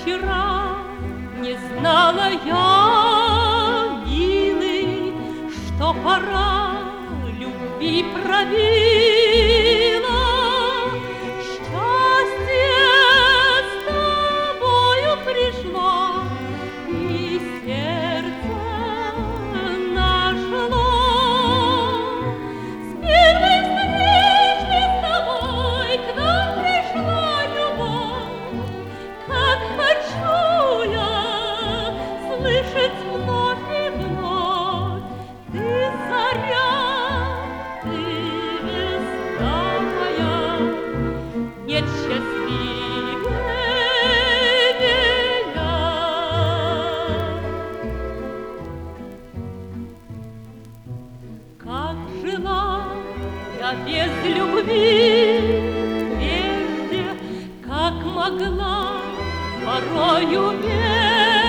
Вчера не знала я, милый, что пора любви пробила. Счастье с тобою пришло, и сердце нашло. С первой встречи с тобой к нам пришла любовь. Как хочу я слышать вновь и вновь: ты заря, ты весна моя, нет счастливее меня. Как жила я без любви прежде, как могла порою без.